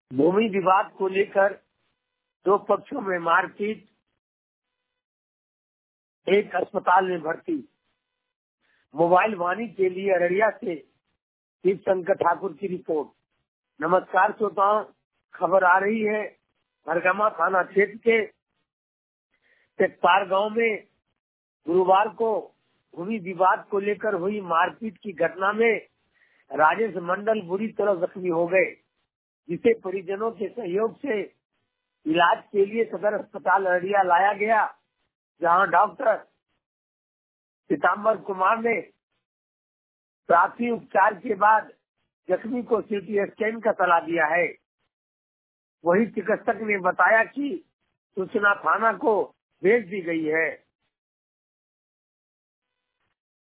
भूमि विवाद को लेकर दो पक्षों में मारपीट, एक अस्पताल में भर्ती। मोबाइल वाणी के लिए अररिया से शिव शंकर ठाकुर की रिपोर्ट। नमस्कार श्रोताओं, खबर आ रही है भरगमा थाना क्षेत्र के टेकपार गांव में गुरुवार को भूमि विवाद को लेकर हुई मारपीट की घटना में राजेश मंडल बुरी तरह जख्मी हो गए, जिसे परिजनों के सहयोग से इलाज के लिए सदर अस्पताल अररिया लाया गया, जहां डॉक्टर पीताम्बर कुमार ने प्राथमिक उपचार के बाद जख्मी को सीटी स्कैन का सलाह दिया है। वही चिकित्सक ने बताया कि सूचना थाना को भेज दी गई है।